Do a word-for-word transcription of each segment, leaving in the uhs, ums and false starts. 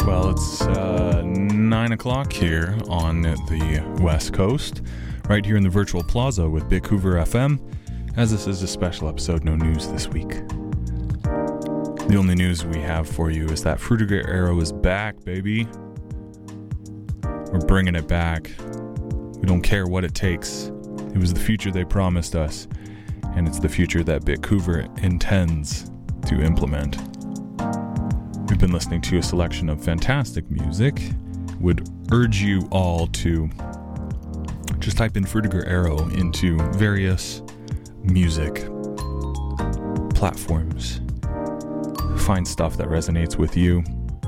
Well, it's uh, nine o'clock here on the West Coast, right here in the Virtual Plaza with Bitcouver F M. As this is a special episode, no news this week. The only news we have for you is that Frutiger Arrow is back, baby. We're bringing it back. We don't care what it takes. It was the future they promised us, and it's the future that Bitcouver intends to implement. We've been listening to a selection of fantastic music. Would urge you all to just type in Frutiger Arrow into various music platforms. Find stuff that resonates with you.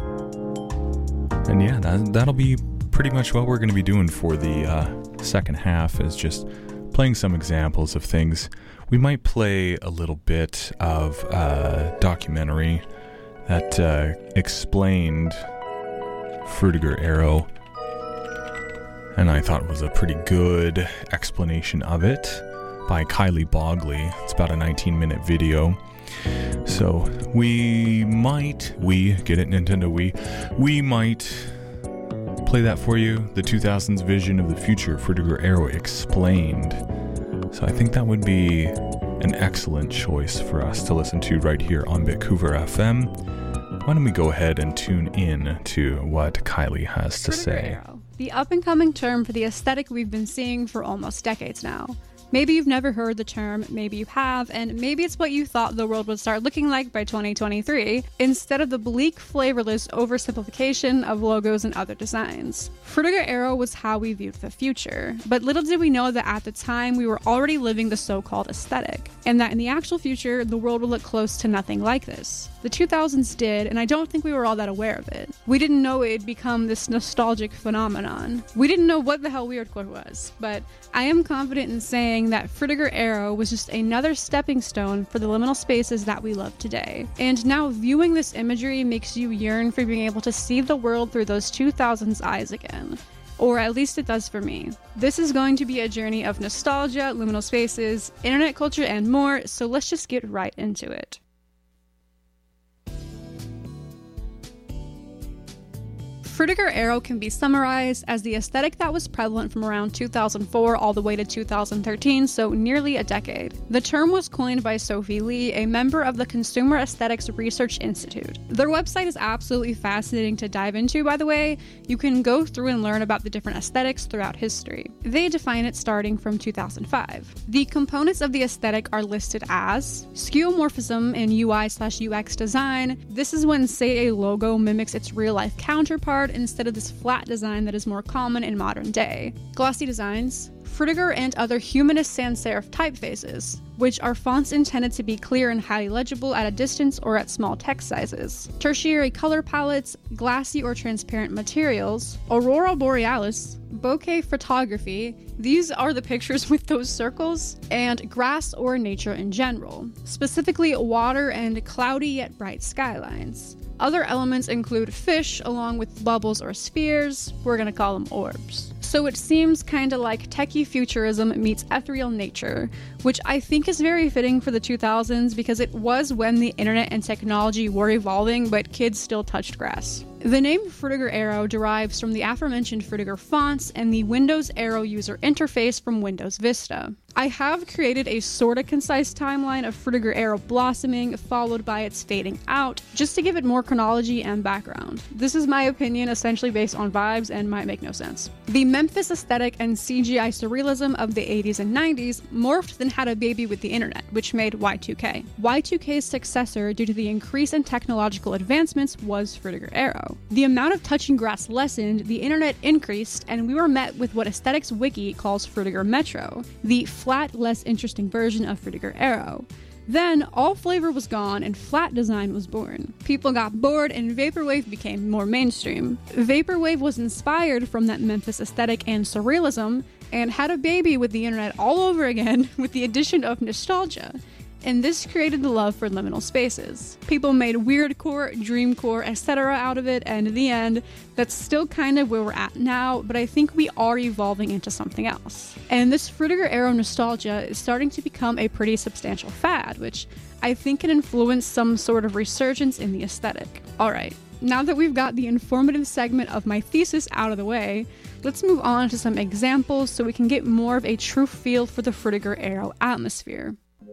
And yeah, that, that'll be pretty much what we're going to be doing for the uh, second half, is just playing some examples of things. We might play a little bit of uh, documentary that uh, explained Frutiger Arrow, and I thought it was a pretty good explanation of it by Kylie Bogley. It's about a nineteen minute video. So we might, we, get it, Nintendo we, we might play that for you, the two thousands vision of the future, Frutiger Arrow explained. So I think that would be an excellent choice for us to listen to right here on Bitcouver F M. Why don't we go ahead and tune in to what Kylie has to Frutiger say. Arrow, the up-and-coming term for the aesthetic we've been seeing for almost decades now. Maybe you've never heard the term, maybe you have, and maybe it's what you thought the world would start looking like by twenty twenty-three, instead of the bleak, flavorless oversimplification of logos and other designs. Frutiger Arrow was how we viewed the future, but little did we know that at the time we were already living the so-called aesthetic, and that in the actual future, the world would look close to nothing like this. The two thousands did, and I don't think we were all that aware of it. We didn't know it'd become this nostalgic phenomenon. We didn't know what the hell weirdcore was, but I am confident in saying that Frutiger Arrow was just another stepping stone for the liminal spaces that we love today. And now viewing this imagery makes you yearn for being able to see the world through those two thousands eyes again. Or at least it does for me. This is going to be a journey of nostalgia, liminal spaces, internet culture, and more, so let's just get right into it. Frutiger Arrow can be summarized as the aesthetic that was prevalent from around two thousand four all the way to two thousand thirteen, so nearly a decade. The term was coined by Sophie Lee, a member of the Consumer Aesthetics Research Institute. Their website is absolutely fascinating to dive into, by the way. You can go through and learn about the different aesthetics throughout history. They define it starting from two thousand five. The components of the aesthetic are listed as skeuomorphism in U I slash U X design. This is when, say, a logo mimics its real-life counterpart instead of this flat design that is more common in modern day. Glossy designs, Frutiger and other humanist sans serif typefaces, which are fonts intended to be clear and highly legible at a distance or at small text sizes. Tertiary color palettes, glassy or transparent materials, aurora borealis, bokeh photography, these are the pictures with those circles, and grass or nature in general, specifically water and cloudy yet bright skylines. Other elements include fish along with bubbles or spheres. We're gonna call them orbs. So it seems kinda like techie futurism meets ethereal nature, which I think is very fitting for the two thousands because it was when the internet and technology were evolving, but kids still touched grass. The name Frutiger Arrow derives from the aforementioned Frutiger fonts and the Windows Arrow user interface from Windows Vista. I have created a sorta concise timeline of Frutiger Arrow blossoming, followed by its fading out, just to give it more chronology and background. This is my opinion, essentially based on vibes and might make no sense. The Memphis aesthetic and C G I surrealism of the eighties and nineties morphed then had a baby with the internet, which made Y two K. Y two K's successor, due to the increase in technological advancements, was Frutiger Arrow. The amount of touching grass lessened, the internet increased, and we were met with what Aesthetics Wiki calls Frutiger Metro, the flat, less interesting version of Frutiger Arrow. Then, all flavor was gone and flat design was born. People got bored and Vaporwave became more mainstream. Vaporwave was inspired from that Memphis aesthetic and surrealism, and had a baby with the internet all over again with the addition of nostalgia. And this created the love for liminal spaces. People made weirdcore, dreamcore, et cetera out of it, and in the end, that's still kind of where we're at now, but I think we are evolving into something else. And this Frutiger Arrow nostalgia is starting to become a pretty substantial fad, which I think can influence some sort of resurgence in the aesthetic. Alright, now that we've got the informative segment of my thesis out of the way, let's move on to some examples so we can get more of a true feel for the Frutiger Aero atmosphere.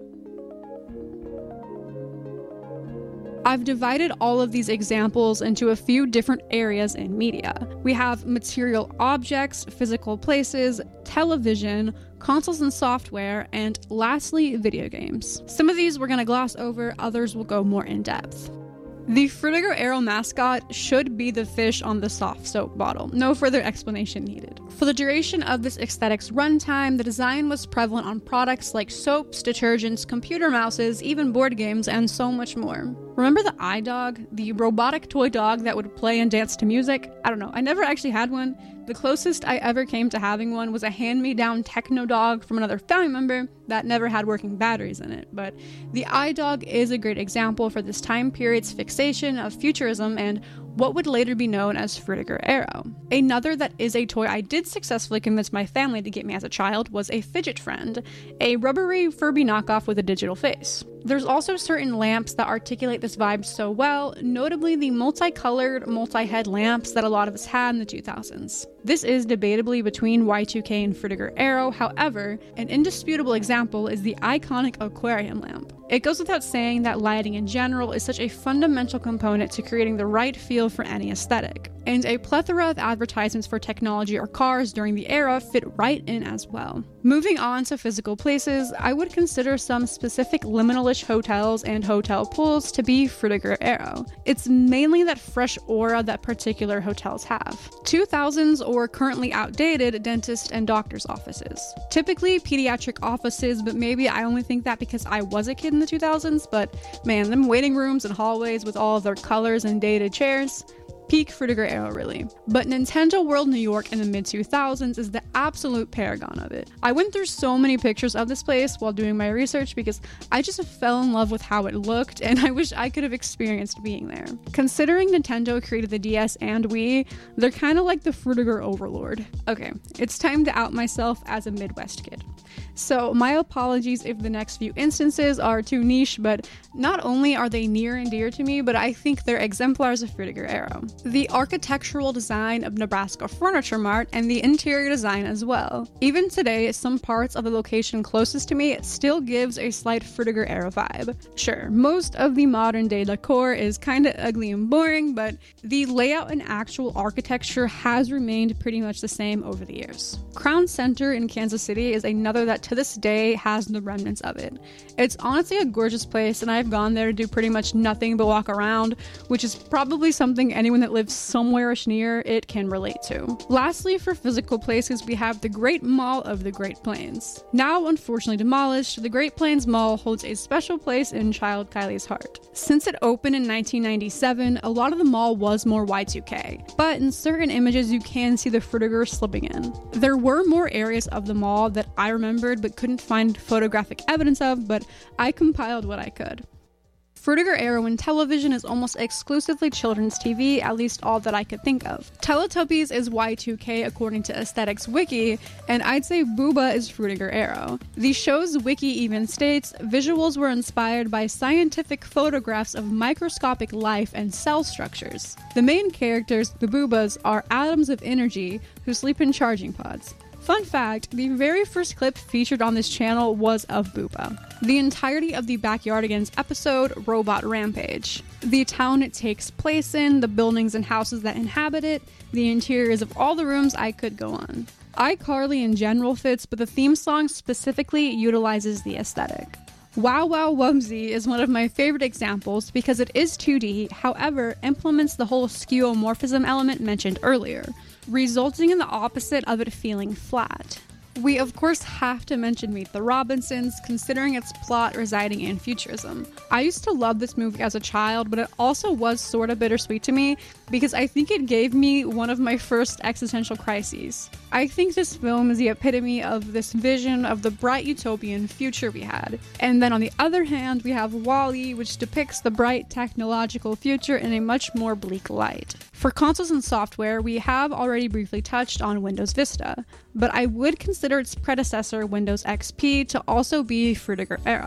I've divided all of these examples into a few different areas in media. We have material objects, physical places, television, consoles and software, and lastly, video games. Some of these we're going to gloss over, others will go more in depth. The Frutiger Aero mascot should be the fish on the soft soap bottle. No further explanation needed. For the duration of this aesthetic's runtime, the design was prevalent on products like soaps, detergents, computer mouses, even board games, and so much more. Remember the iDog, the robotic toy dog that would play and dance to music? I don't know, I never actually had one. The closest I ever came to having one was a hand-me-down techno dog from another family member that never had working batteries in it, but the iDog is a great example for this time period's fixation of futurism and what would later be known as Frutiger Aero. Another that is a toy I did successfully convince my family to get me as a child was a Fidget Friend, a rubbery Furby knockoff with a digital face. There's also certain lamps that articulate this vibe so well, notably the multicolored, multi-head lamps that a lot of us had in the two thousands. This is debatably between Y two K and Frutiger Aero, however, an indisputable example is the iconic aquarium lamp. It goes without saying that lighting in general is such a fundamental component to creating the right feel for any aesthetic, and a plethora of advertisements for technology or cars during the era fit right in as well. Moving on to physical places, I would consider some specific liminal-ish hotels and hotel pools to be Frutiger Aero. It's mainly that fresh aura that particular hotels have. two thousands or currently outdated dentist and doctor's offices. Typically pediatric offices, but maybe I only think that because I was a kid in the two thousands, but man, them waiting rooms and hallways with all of their colors and dated chairs, peak Frutiger Aero really. But Nintendo World New York in the mid two thousands is the absolute paragon of it. I went through so many pictures of this place while doing my research because I just fell in love with how it looked and I wish I could have experienced being there. Considering Nintendo created the D S and Wii, they're kind of like the Frutiger overlord. Okay, it's time to out myself as a Midwest kid. So my apologies if the next few instances are too niche, but not only are they near and dear to me, but I think they're exemplars of Frutiger Aero. The architectural design of Nebraska Furniture Mart and the interior design as well. Even today, some parts of the location closest to me still gives a slight Frutiger Aero vibe. Sure, most of the modern day decor is kinda ugly and boring, but the layout and actual architecture has remained pretty much the same over the years. Crown Center in Kansas City is another that to this day has the remnants of it. It's honestly a gorgeous place and I've gone there to do pretty much nothing but walk around, which is probably something anyone that lives somewhere-ish near it can relate to. Lastly, for physical places, we have the Great Mall of the Great Plains. Now unfortunately demolished, the Great Plains Mall holds a special place in child Kylie's heart. Since it opened in nineteen ninety-seven, a lot of the mall was more Y two K, but in certain images you can see the Frutiger slipping in. There were more areas of the mall that I remembered but couldn't find photographic evidence of, but I compiled what I could. Frutiger Aero in television is almost exclusively children's T V, at least all that I could think of. Teletubbies is Y two K according to Aesthetics Wiki, and I'd say Booba is Frutiger Aero. The show's wiki even states, visuals were inspired by scientific photographs of microscopic life and cell structures. The main characters, the Boobas, are atoms of energy who sleep in charging pods. Fun fact, the very first clip featured on this channel was of Booba. The entirety of the Backyardigans episode, Robot Rampage. The town it takes place in, the buildings and houses that inhabit it, the interiors of all the rooms, I could go on. iCarly in general fits, but the theme song specifically utilizes the aesthetic. Wow Wow Wubbzy is one of my favorite examples because it is two D, however, implements the whole skeuomorphism element mentioned earlier, resulting in the opposite of it feeling flat. We of course have to mention Meet the Robinsons, considering its plot residing in futurism. I used to love this movie as a child, but it also was sort of bittersweet to me because I think it gave me one of my first existential crises. I think this film is the epitome of this vision of the bright utopian future we had. And then on the other hand, we have WALL-E, which depicts the bright technological future in a much more bleak light. For consoles and software, we have already briefly touched on Windows Vista, but I would consider its predecessor, Windows X P, to also be Frutiger Aero.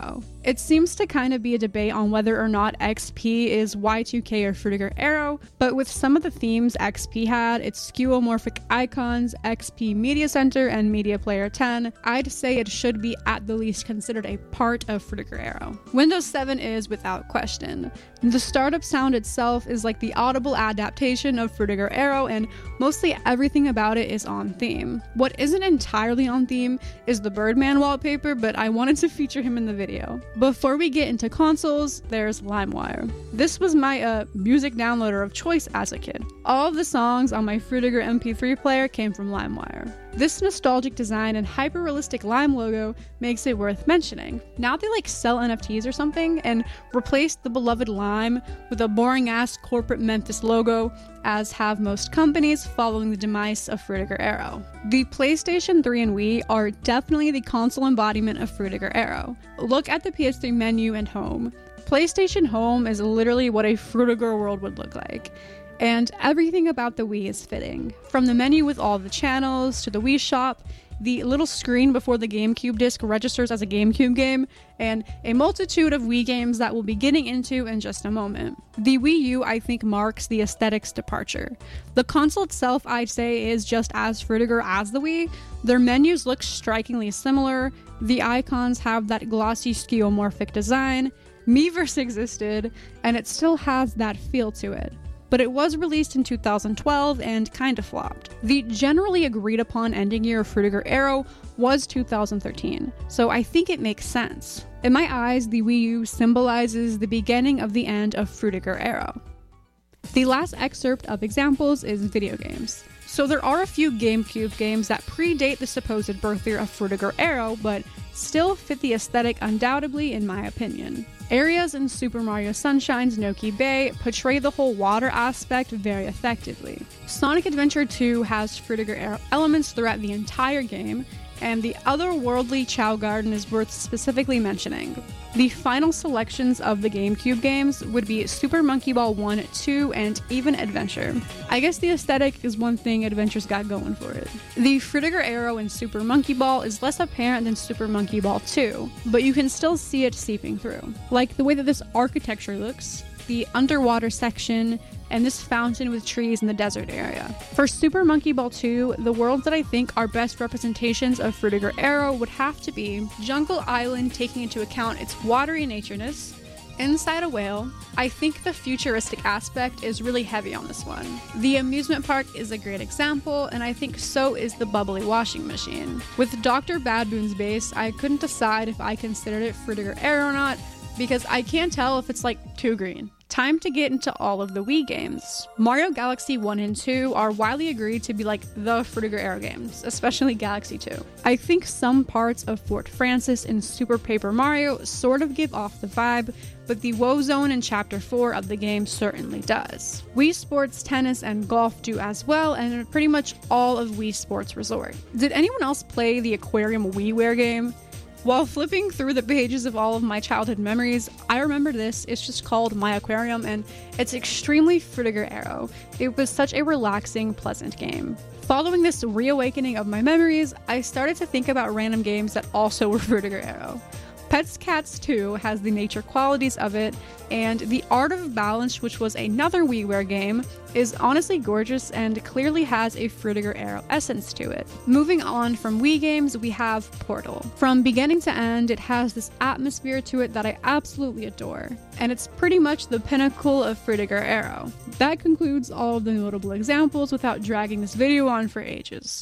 It seems to kind of be a debate on whether or not X P is Y two K or Frutiger Arrow, but with some of the themes X P had, its skeuomorphic icons, X P Media Center, and Media Player ten, I'd say it should be at the least considered a part of Frutiger Arrow. Windows seven is without question. The startup sound itself is like the audible adaptation of Frutiger Arrow, and mostly everything about it is on theme. What isn't entirely on theme is the Birdman wallpaper, but I wanted to feature him in the video. Before we get into consoles, there's LimeWire. This was my uh, music downloader of choice as a kid. All of the songs on my Frutiger M P three player came from LimeWire. This nostalgic design and hyper-realistic Lime logo makes it worth mentioning. Now they like sell N F Ts or something and replaced the beloved Lime with a boring-ass corporate Memphis logo, as have most companies following the demise of Frutiger Arrow. The PlayStation three and Wii are definitely the console embodiment of Frutiger Arrow. Look at the P S three menu and home. PlayStation Home is literally what a Frutiger world would look like. And everything about the Wii is fitting. From the menu with all the channels, to the Wii Shop, the little screen before the GameCube disc registers as a GameCube game, and a multitude of Wii games that we'll be getting into in just a moment. The Wii U, I think, marks the aesthetics departure. The console itself, I'd say, is just as Frutiger as the Wii. Their menus look strikingly similar, the icons have that glossy skeuomorphic design, Miiverse existed, and it still has that feel to it. But it was released in two thousand twelve and kinda flopped. The generally agreed upon ending year of Frutiger Arrow was two thousand thirteen, so I think it makes sense. In my eyes, the Wii U symbolizes the beginning of the end of Frutiger Arrow. The last excerpt of examples is video games. So there are a few GameCube games that predate the supposed birth year of Frutiger Arrow, but still fit the aesthetic undoubtedly in my opinion. Areas in Super Mario Sunshine's Noki Bay portray the whole water aspect very effectively. Sonic Adventure two has Frutiger Arrow elements throughout the entire game, and the otherworldly Chao Garden is worth specifically mentioning. The final selections of the GameCube games would be Super Monkey Ball one, two, and even Adventure. I guess the aesthetic is one thing Adventure's got going for it. The Frutiger Arrow in Super Monkey Ball is less apparent than Super Monkey Ball two, but you can still see it seeping through. Like the way that this architecture looks, the underwater section, and this fountain with trees in the desert area. For Super Monkey Ball two, the worlds that I think are best representations of Frutiger Arrow would have to be Jungle Island, taking into account its watery natureness, Inside a Whale. I think the futuristic aspect is really heavy on this one. The amusement park is a great example, and I think so is the bubbly washing machine. With Doctor Bad Boon's base, I couldn't decide if I considered it Frutiger Arrow or not, because I can't tell if it's like too green. Time to get into all of the Wii games. Mario Galaxy one and two are widely agreed to be like the Frutiger Arrow games, especially Galaxy two. I think some parts of Fort Francis and Super Paper Mario sort of give off the vibe, but the Woe Zone in Chapter four of the game certainly does. Wii Sports Tennis and Golf do as well, and pretty much all of Wii Sports Resort. Did anyone else play the Aquarium WiiWare game? While flipping through the pages of all of my childhood memories, I remember this. It's just called My Aquarium, and it's extremely Frutiger Arrow. It was such a relaxing, pleasant game. Following this reawakening of my memories, I started to think about random games that also were Frutiger Arrow. Pets Cats two has the nature qualities of it, and The Art of Balance, which was another WiiWare game, is honestly gorgeous and clearly has a Frutiger Arrow essence to it. Moving on from Wii games, we have Portal. From beginning to end, it has this atmosphere to it that I absolutely adore, and it's pretty much the pinnacle of Frutiger Arrow. That concludes all of the notable examples without dragging this video on for ages.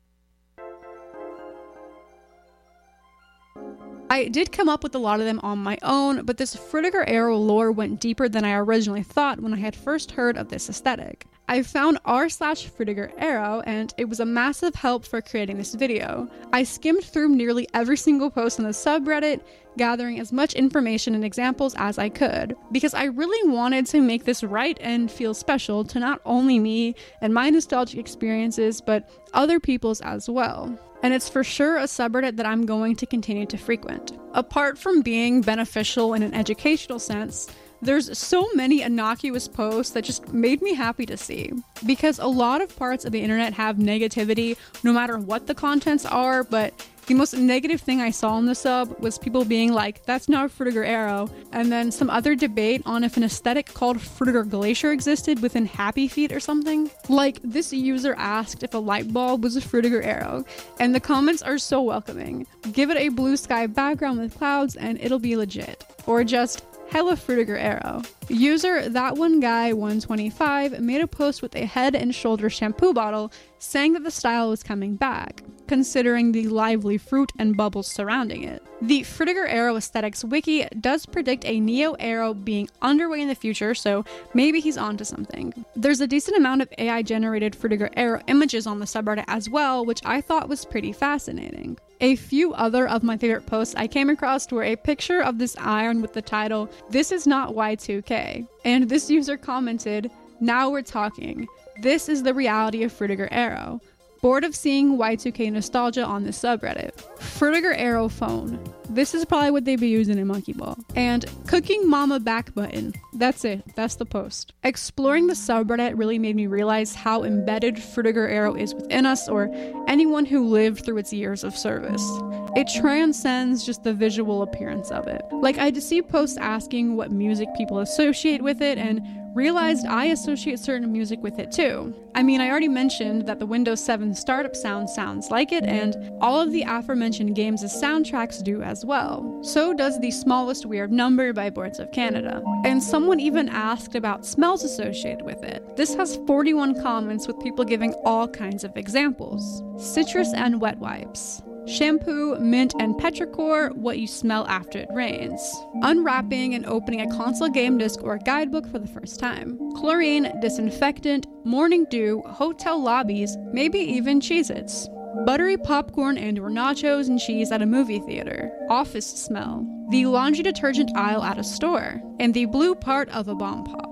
I did come up with a lot of them on my own, but this Frutiger Arrow lore went deeper than I originally thought when I had first heard of this aesthetic. I found r slash Frutiger Arrow, and it was a massive help for creating this video. I skimmed through nearly every single post on the subreddit, gathering as much information and examples as I could, because I really wanted to make this right and feel special to not only me and my nostalgic experiences, but other people's as well. And it's for sure a subreddit that I'm going to continue to frequent. Apart from being beneficial in an educational sense, there's so many innocuous posts that just made me happy to see. Because a lot of parts of the internet have negativity, no matter what the contents are, but The most negative thing I saw in the sub was people being like, that's not Frutiger Aero, and then some other debate on if an aesthetic called Frutiger Glacier existed within Happy Feet or something. Like, this user asked if a light bulb was a Frutiger Aero, and the comments are so welcoming. Give it a blue sky background with clouds and it'll be legit. Or just, hella Frutiger Aero. User that one guy one twenty-five made a post with a Head and Shoulders shampoo bottle saying that the style was coming back, considering the lively fruit and bubbles surrounding it. The Frutiger Aero Aesthetics wiki does predict a Neo Aero being underway in the future, so maybe he's onto something. There's a decent amount of A I-generated Frutiger Aero images on the subreddit as well, which I thought was pretty fascinating. A few other of my favorite posts I came across were a picture of this iron with the title, "This is not Y two K," and this user commented, "Now we're talking. This is the reality of Frutiger Aero. Bored of seeing Y two K nostalgia on this subreddit. Frutiger Aero phone. This is probably what they'd be using in Monkey Ball." And cooking mama back button. That's it. That's the post. Exploring the subreddit really made me realize how embedded Frutiger Aero is within us, or anyone who lived through its years of service. It transcends just the visual appearance of it. Like, I'd see posts asking what music people associate with it, and realized I associate certain music with it too. I mean, I already mentioned that the Windows seven startup sound sounds like it, and all of the aforementioned games' soundtracks do as well. So does The Smallest Weird Number by Boards of Canada. And someone even asked about smells associated with it. This has forty-one comments with people giving all kinds of examples. Citrus and wet wipes. Shampoo, mint, and petrichor, what you smell after it rains. Unwrapping and opening a console game disc or guidebook for the first time. Chlorine, disinfectant, morning dew, hotel lobbies, maybe even Cheez-Its. Buttery popcorn and or nachos and cheese at a movie theater. Office smell. The laundry detergent aisle at a store. And the blue part of a bomb pop.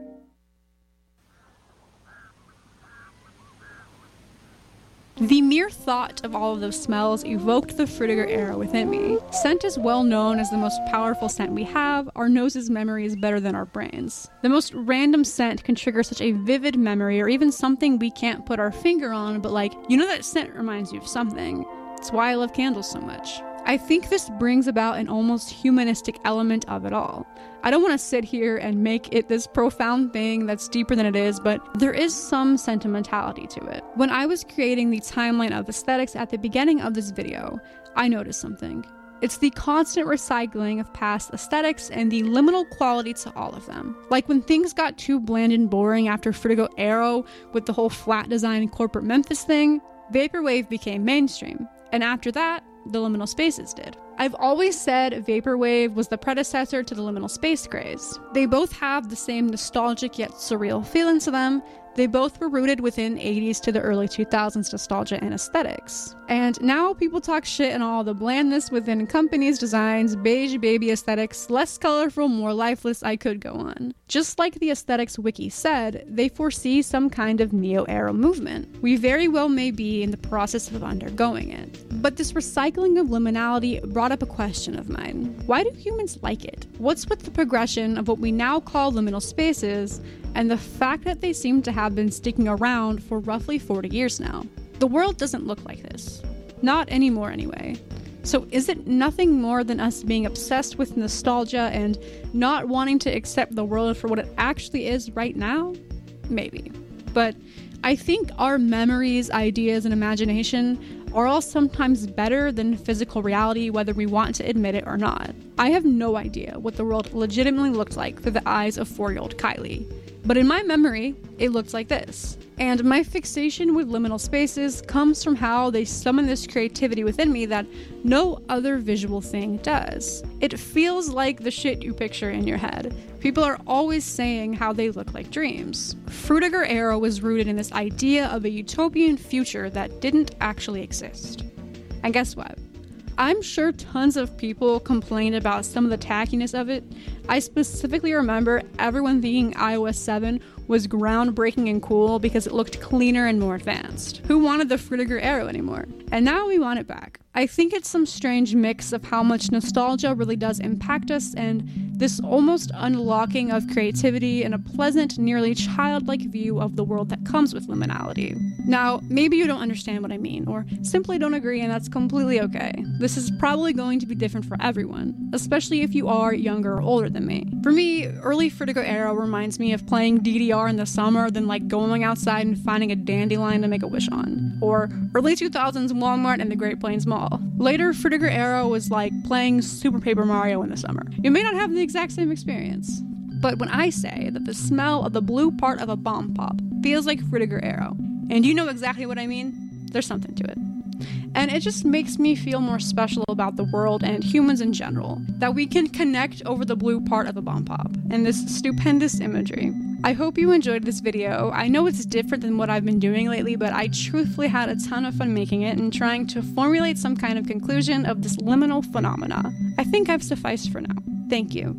The mere thought of all of those smells evoked the Frutiger Aero within me. Scent is well known as the most powerful scent we have. Our nose's memory is better than our brains. The most random scent can trigger such a vivid memory, or even something we can't put our finger on, but like, you know that scent reminds you of something. It's why I love candles so much. I think this brings about an almost humanistic element of it all. I don't want to sit here and make it this profound thing that's deeper than it is, but there is some sentimentality to it. When I was creating the timeline of aesthetics at the beginning of this video, I noticed something. It's the constant recycling of past aesthetics and the liminal quality to all of them. Like when things got too bland and boring after Frutiger Aero with the whole flat design corporate Memphis thing, Vaporwave became mainstream. And after that, the liminal spaces did. I've always said Vaporwave was the predecessor to the liminal space craze. They both have the same nostalgic yet surreal feeling to them. They both were rooted within eighties to the early two thousands nostalgia and aesthetics. And now people talk shit and all the blandness within companies' designs, beige baby aesthetics, less colorful, more lifeless, I could go on. Just like the aesthetics wiki said, they foresee some kind of Neo-Aero movement. We very well may be in the process of undergoing it. But this recycling of liminality brought up a question of mine. Why do humans like it? What's with the progression of what we now call liminal spaces, and the fact that they seem to have been sticking around for roughly forty years now? The world doesn't look like this. Not anymore anyway. So is it nothing more than us being obsessed with nostalgia and not wanting to accept the world for what it actually is right now? Maybe. But I think our memories, ideas, and imagination are all sometimes better than physical reality, whether we want to admit it or not. I have no idea what the world legitimately looked like through the eyes of four-year-old Kylie. But in my memory, it looked like this. And my fixation with liminal spaces comes from how they summon this creativity within me that no other visual thing does. It feels like the shit you picture in your head. People are always saying how they look like dreams. Frutiger Aero was rooted in this idea of a utopian future that didn't actually exist. And guess what? I'm sure tons of people complained about some of the tackiness of it. I specifically remember everyone thinking i O S seven was groundbreaking and cool because it looked cleaner and more advanced. Who wanted the Frutiger Aero anymore? And now we want it back. I think it's some strange mix of how much nostalgia really does impact us and this almost unlocking of creativity and a pleasant, nearly childlike view of the world that comes with liminality. Now, maybe you don't understand what I mean, or simply don't agree, and that's completely okay. This is probably going to be different for everyone, especially if you are younger or older than me. For me, early Frutiger Arrow reminds me of playing D D R in the summer, then like going outside and finding a dandelion to make a wish on. Or early two thousands Walmart and the Great Plains Mall. Later, Frutiger Arrow was like playing Super Paper Mario in the summer. You may not have the exact same experience, but when I say that the smell of the blue part of a bomb pop feels like Frutiger Arrow, and you know exactly what I mean, there's something to it. And it just makes me feel more special about the world and humans in general, that we can connect over the blue part of a bomb pop and this stupendous imagery. I hope you enjoyed this video. I know it's different than what I've been doing lately, but I truthfully had a ton of fun making it and trying to formulate some kind of conclusion of this liminal phenomena. I think I've sufficed for now. Thank you.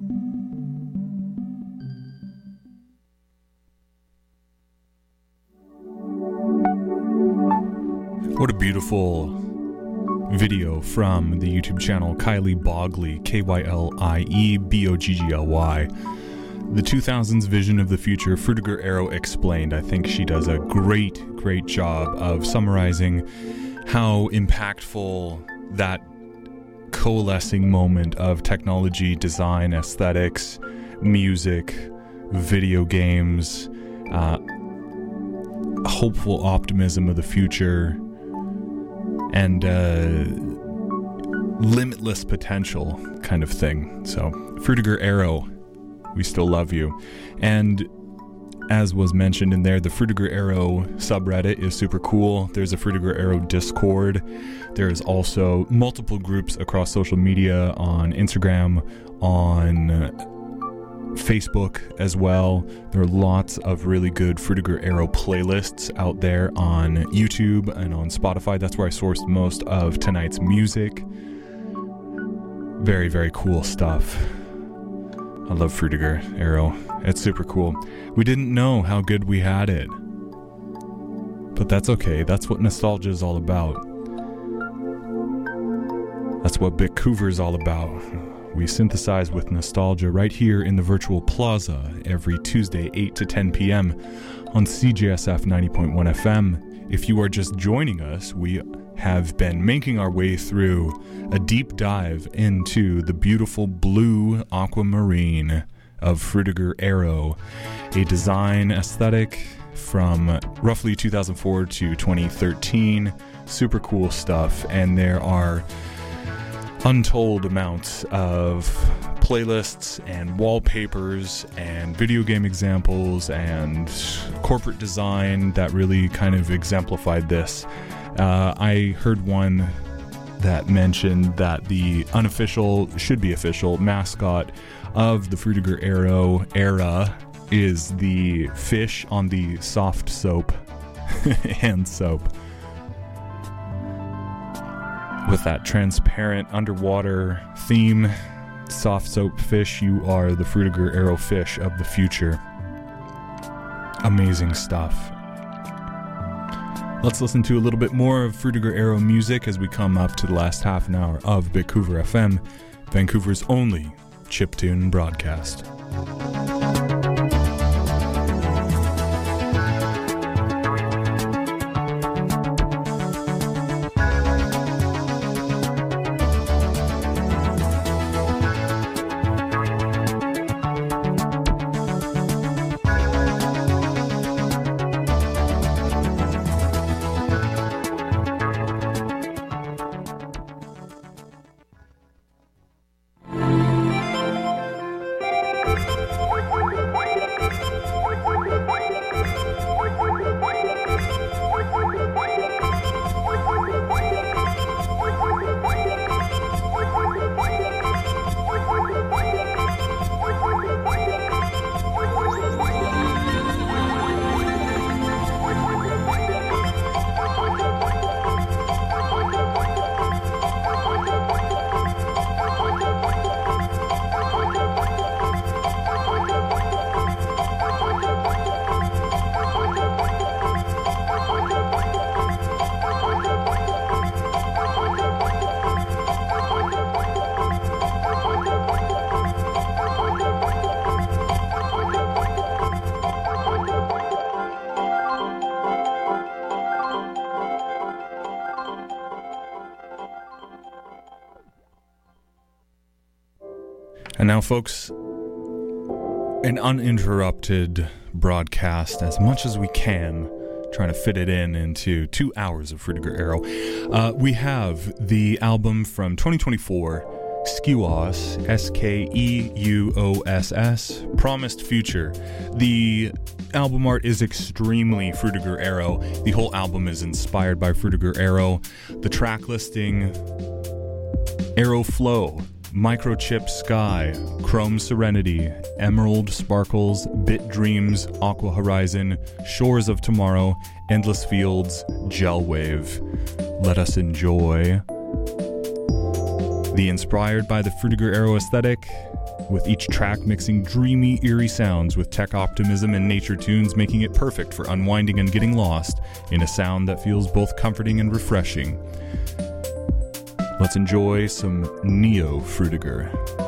What a beautiful video from the YouTube channel Kylie Boggly, K Y L I E B O G G L Y. The two thousands vision of the future, Frutiger Arrow explained. I think she does a great, great job of summarizing how impactful that coalescing moment of technology, design, aesthetics, music, video games, uh, hopeful optimism of the future, and uh, limitless potential kind of thing. So, Frutiger Arrow, we still love you. And as was mentioned in there, the Frutiger Arrow subreddit is super cool. There's a Frutiger Arrow Discord. There's also multiple groups across social media on Instagram, on Facebook as well. There are lots of really good Frutiger Arrow playlists out there on YouTube and on Spotify. That's where I sourced most of tonight's music. Very, very cool stuff. I love Frutiger Arrow. It's super cool. We didn't know how good we had it, but that's okay. That's what nostalgia is all about. That's what Bitcouver is all about. We synthesize with nostalgia right here in the Virtual Plaza every Tuesday, eight to ten p.m. on C J S F ninety point one F M. If you are just joining us, we have been making our way through a deep dive into the beautiful blue aquamarine of Frutiger Arrow, a design aesthetic from roughly two thousand four to twenty thirteen. Super cool stuff, and there are untold amounts of playlists and wallpapers and video game examples and corporate design that really kind of exemplified this. Uh, I heard one that mentioned that the unofficial, should be official, mascot of the Frutiger Arrow era is the fish on the soft soap hand soap. With that transparent underwater theme, soft soap fish, you are the Frutiger Arrow fish of the future. Amazing stuff. Let's listen to a little bit more of Frutiger Arrow music as we come up to the last half an hour of Bitcouver F M, Vancouver's only chiptune broadcast. And now, folks, an uninterrupted broadcast as much as we can, trying to fit it in into two hours of Frutiger Arrow. Uh, we have the album from twenty twenty-four, Skeuos, S K E U O S S, Promised Future. The album art is extremely Frutiger Arrow. The whole album is inspired by Frutiger Arrow. The track listing: Arrow Flow, Microchip Sky, Chrome Serenity, Emerald Sparkles, Bit Dreams, Aqua Horizon, Shores of Tomorrow, Endless Fields, Gel Wave. Let us enjoy the inspired by the Frutiger Arrow aesthetic, with each track mixing dreamy, eerie sounds with tech optimism and nature tunes, making it perfect for unwinding and getting lost in a sound that feels both comforting and refreshing. Let's enjoy some Neo Frutiger.